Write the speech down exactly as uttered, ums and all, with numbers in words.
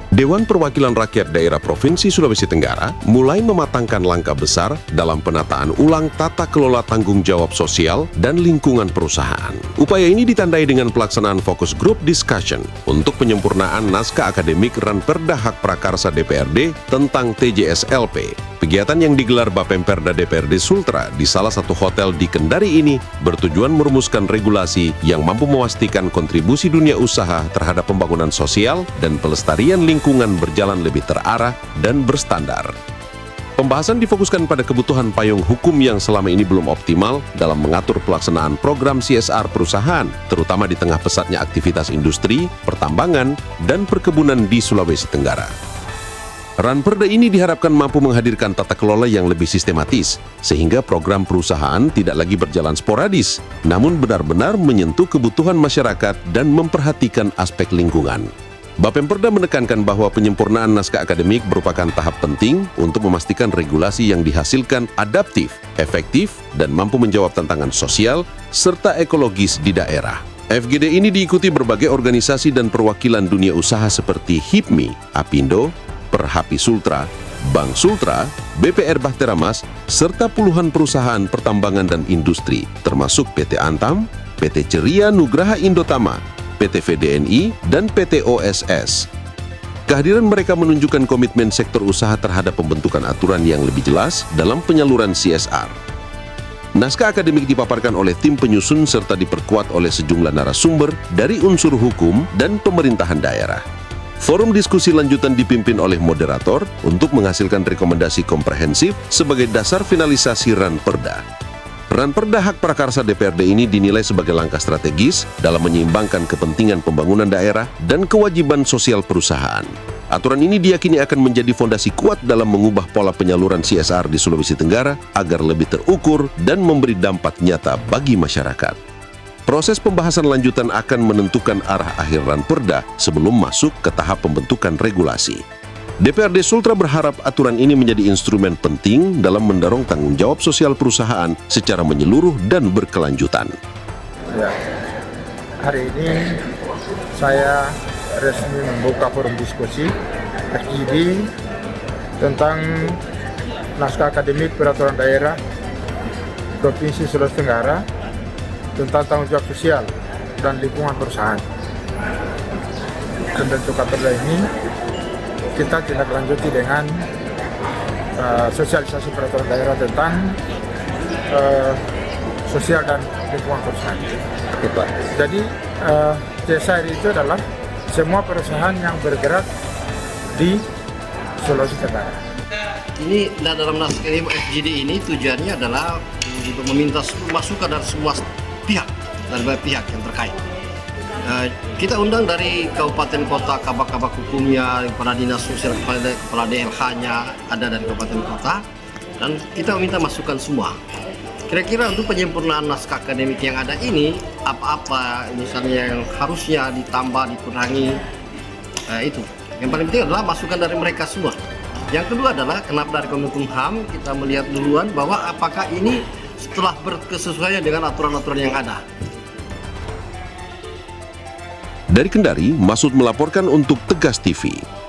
Dewan Perwakilan Rakyat Daerah Provinsi Sulawesi Tenggara mulai mematangkan langkah besar dalam penataan ulang tata kelola tanggung jawab sosial dan lingkungan perusahaan. Upaya ini ditandai dengan pelaksanaan fokus group discussion untuk penyempurnaan naskah akademik Ranperda Hak Prakarsa D P R D tentang T J S L P. Kegiatan yang digelar Bapemperda D P R D Sultra di salah satu hotel di Kendari ini bertujuan merumuskan regulasi yang mampu memastikan kontribusi dunia usaha terhadap pembangunan sosial dan pelestarian lingkungan berjalan lebih terarah dan berstandar. Pembahasan difokuskan pada kebutuhan payung hukum yang selama ini belum optimal dalam mengatur pelaksanaan program C S R perusahaan, terutama di tengah pesatnya aktivitas industri, pertambangan, dan perkebunan di Sulawesi Tenggara. Ranperda ini diharapkan mampu menghadirkan tata kelola yang lebih sistematis, sehingga program perusahaan tidak lagi berjalan sporadis, namun benar-benar menyentuh kebutuhan masyarakat dan memperhatikan aspek lingkungan. Bapemperda menekankan bahwa penyempurnaan naskah akademik merupakan tahap penting untuk memastikan regulasi yang dihasilkan adaptif, efektif, dan mampu menjawab tantangan sosial serta ekologis di daerah. F G D ini diikuti berbagai organisasi dan perwakilan dunia usaha seperti HIPMI, Apindo, Perhapi Sultra, Bank Sultra, B P R Bahtera Mas, serta puluhan perusahaan pertambangan dan industri, termasuk P T Antam, P T Ceria Nugraha Indotama, P T V D N I, dan P T O S S. Kehadiran mereka menunjukkan komitmen sektor usaha terhadap pembentukan aturan yang lebih jelas dalam penyaluran C S R. Naskah akademik dipaparkan oleh tim penyusun serta diperkuat oleh sejumlah narasumber dari unsur hukum dan pemerintahan daerah. Forum diskusi lanjutan dipimpin oleh moderator untuk menghasilkan rekomendasi komprehensif sebagai dasar finalisasi Ranperda. Ranperda Hak Prakarsa D P R D ini dinilai sebagai langkah strategis dalam menyeimbangkan kepentingan pembangunan daerah dan kewajiban sosial perusahaan. Aturan ini diyakini akan menjadi fondasi kuat dalam mengubah pola penyaluran C S R di Sulawesi Tenggara agar lebih terukur dan memberi dampak nyata bagi masyarakat. Proses pembahasan lanjutan akan menentukan arah akhir Ranperda sebelum masuk ke tahap pembentukan regulasi. D P R D Sultra berharap aturan ini menjadi instrumen penting dalam mendorong tanggung jawab sosial perusahaan secara menyeluruh dan berkelanjutan. Ya, hari ini saya resmi membuka forum diskusi F G D tentang naskah akademik peraturan daerah Provinsi Sulawesi Tenggara tentang tanggung jawab sosial dan lingkungan perusahaan. Pembentukan perda ini kita tindak lanjuti dengan uh, sosialisasi peraturan daerah tentang uh, sosial dan lingkungan perusahaan. Jadi uh, C S R itu adalah semua perusahaan yang bergerak di Sulawesi Tenggara. Ini dalam naskah F G D ini tujuannya adalah untuk meminta masukan dari semua pihak, dari banyak pihak yang terkait. Uh, kita undang dari kabupaten kota, kabak-kabak hukumnya, kepala dinas sosial, kepala, kepala D L H-nya ada dari kabupaten kota, dan kita meminta masukan semua. Kira-kira untuk penyempurnaan naskah akademik yang ada ini, apa-apa misalnya yang harusnya ditambah, dikurangi, uh, itu. Yang paling penting adalah masukan dari mereka semua. Yang kedua adalah kenapa dari Komisi Hukum H A M kita melihat duluan bahwa apakah ini setelah berkesesuaian dengan aturan-aturan yang ada. Dari Kendari, Masud melaporkan untuk Tegas T V.